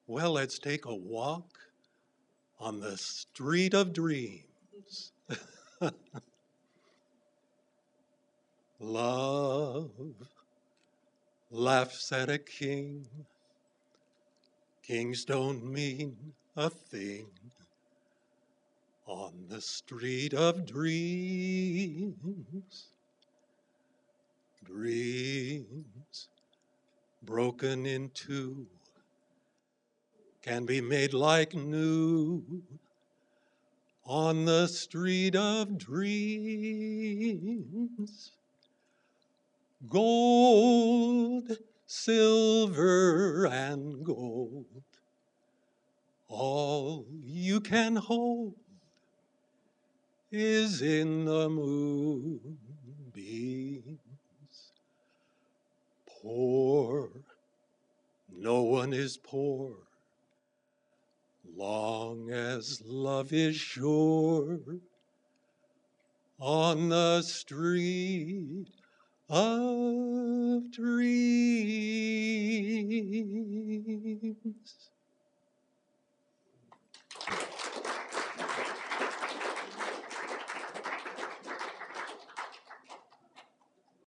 Well, let's take a walk on the street of dreams. Love laughs at a king. Kings don't mean a thing on the street of dreams. Dreams broken in two can be made like new on the street of dreams. Gold, silver, and gold, all you can hold is in the moonbeams. Poor, no one is poor, long as love is sure on the street of dreams.